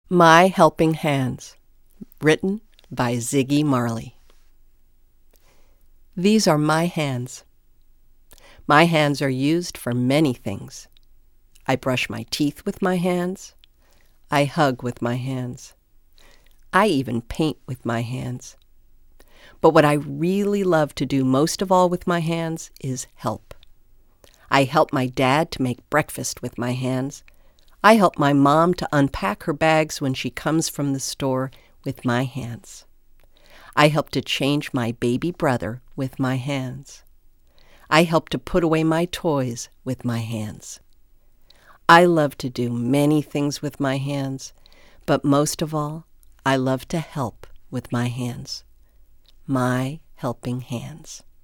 My Helping Hands, written by Ziggy Marley. These are my hands. My hands are used for many things. I brush my teeth with my hands. I hug with my hands. I even paint with my hands. But what I really love to do most of all with my hands is help. I help my dad to make breakfast with my hands. I help my mom to unpack her bags when she comes from the store with my hands. I help to change my baby brother with my hands. I help to put away my toys with my hands. I love to do many things with my hands, but most of all, I love to help with my hands. My helping hands.